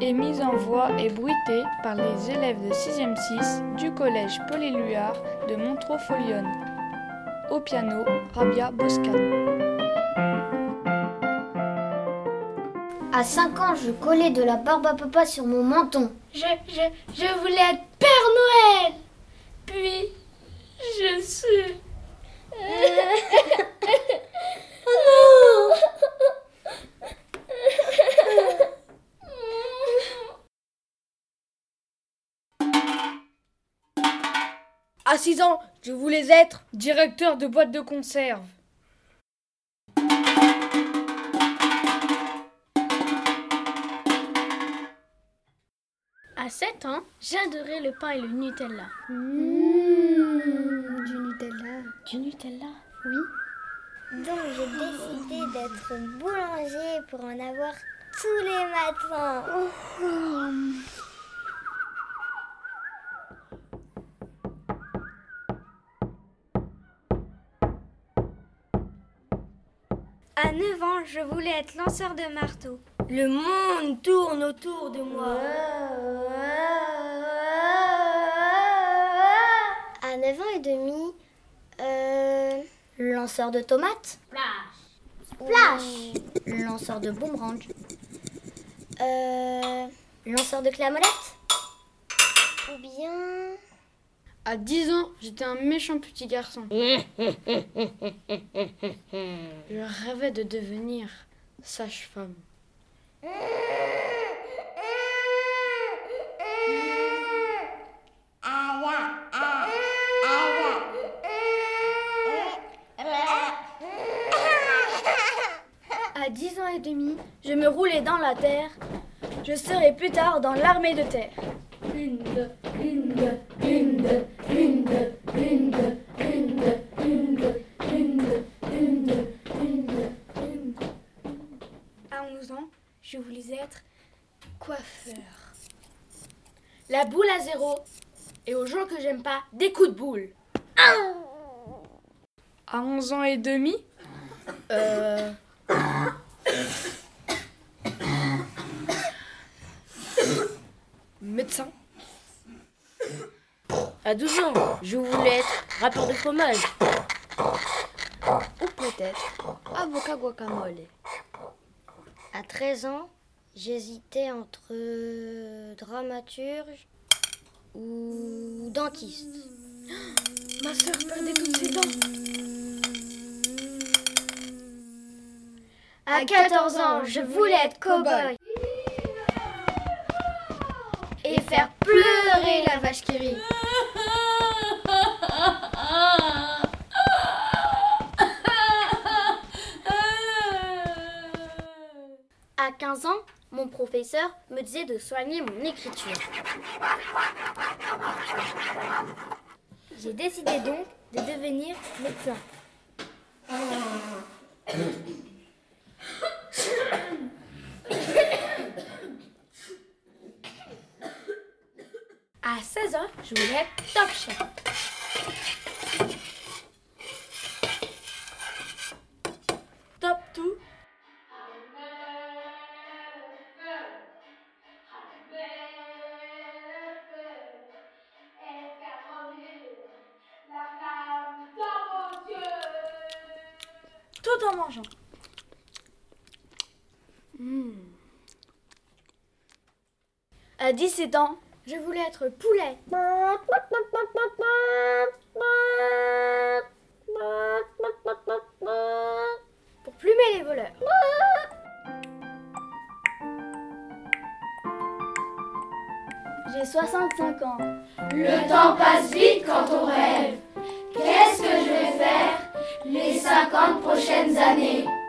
est mise en voix et bruitée par les élèves de 6e 6 du collège Paul-Éluard de Montreux-Folionne. Au piano, Rabia Boscan. À 5 ans, je collais de la barbe à papa sur mon menton. Je voulais être Père Noël. Puis, je suis... Oh non! À 6 ans, je voulais être Directeur de boîte de conserve. À 7 ans, j'adorais le pain et le Nutella. Du Nutella. Du Nutella? Oui. Donc j'ai décidé d'être boulanger pour en avoir tous les matins. À 9 ans, je voulais être lanceur de marteau. Le monde tourne autour de moi. À 9 ans et demi, lanceur de tomates. Splash. Lanceur de boomerang. Lanceur de clé à molette. Ou bien... À 10 ans, j'étais un méchant petit garçon. Je rêvais de devenir sage-femme. À 10 ans et demi, je me roulais dans la terre. Je serai plus tard dans l'armée de terre. À 11 ans, je voulais être coiffeur. La boule à 0 et aux gens que j'aime pas, des coups de boule. À 11 ans et demi, médecin. À 12 ans, je voulais être rappeur de fromage. Ou peut-être avocat guacamole. À 13 ans, j'hésitais entre dramaturge ou dentiste. Ma sœur perdait toutes ses dents. À 14 ans, je voulais être cow-boy. Et faire pleurer la vache qui rit. À 15 ans, mon professeur me disait de soigner mon écriture. J'ai décidé donc de devenir médecin. À 16 ans, je voulais être top chef. Top tout. Tout en mangeant. À 17 ans, je voulais être poulet. Pour plumer les voleurs. J'ai 65 ans. Le temps passe vite quand on rêve. Qu'est-ce que je vais faire les 50 prochaines années?